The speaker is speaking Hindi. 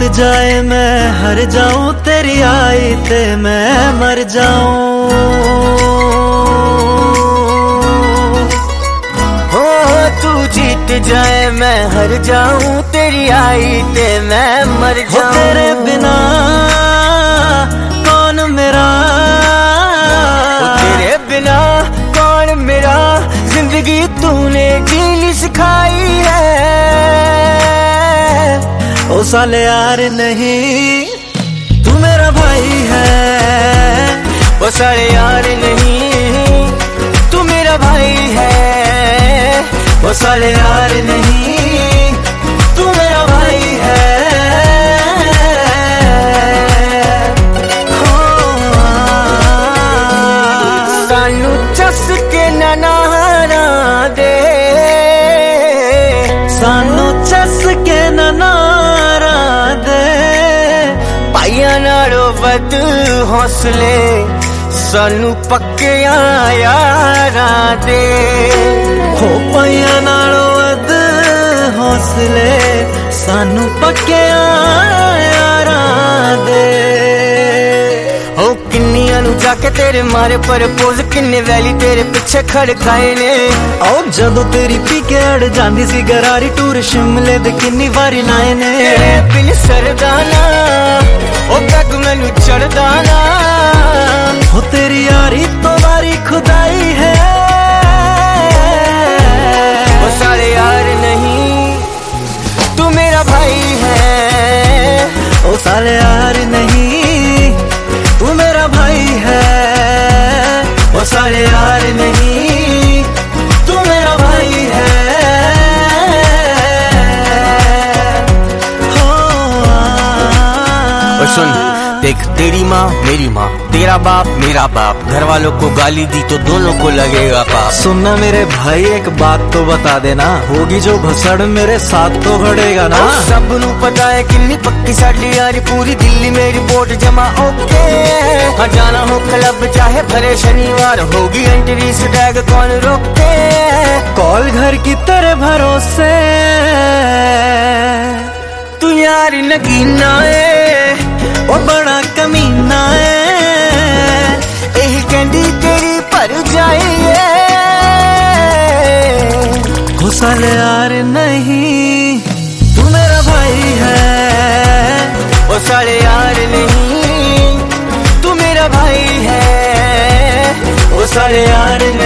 जाए मैं हर जाऊं, तेरी आई ते मैं मर जाऊं। हो तू जीत जाए मैं हर जाऊं, तेरी आई ते मैं मर जाऊं। तेरे बिना कौन मेरा, तेरे बिना कौन मेरा, जिंदगी तूने जीनी सिखाई है। ओ साले यार नहीं, तू मेरा भाई है। ओ साले यार नहीं, तू मेरा भाई है। ओ साले यार नहीं, तू मेरा भाई है। सानू चस के नारा दे, सानू चस के नारा दे। पाइया नालों वध हौसले सानू पक्के यारा दे। हो पाइया नालों वध हौसले सानू पक्के यारा दे। हो किन्नियां नू जाके तेरे मारे प्रपोज, किन्ने वैली तेरे पिछे खड़काए ने। आओ जदों तेरी पी के अड़ जांदी सी गरारी, टूर शिमले दे किन्नी वारी नाए ने। तेरे बिन सरदाना ओ पग मैनू चढ़दाना, हो तेरी यारी तो वारी खुदाई है। ओ साले यार नहीं, तू मेरा भाई है। ओ साले यार नहीं, तू मेरा भाई है। ओ साले यार नहीं, तू मेरा भाई है। और सुन देख, तेरी माँ मेरी माँ, तेरा बाप मेरा बाप, घर वालों को गाली दी तो दोनों को लगेगा पाप। सुनना मेरे भाई एक बात तो बता देना, होगी जो भसड़ मेरे साथ तो घड़ेगा ना। सब नू पता है किन्नी पक्की साडी यारी, पूरी दिल्ली में रिपोर्ट जमा ओके। हाँ जाना हो क्लब चाहे भरे शनिवार, होगी एंट्री से टैग कौन रोके। कॉल घर की तेरे भरोसे, तू यारी नगीना है ओ बड़ा कमीना है। यही कैंडी तेरी भर जाइए। हो साले यार नहीं, तू मेरा भाई है। ओ साले यार नहीं, तू मेरा भाई है। ओ साले यार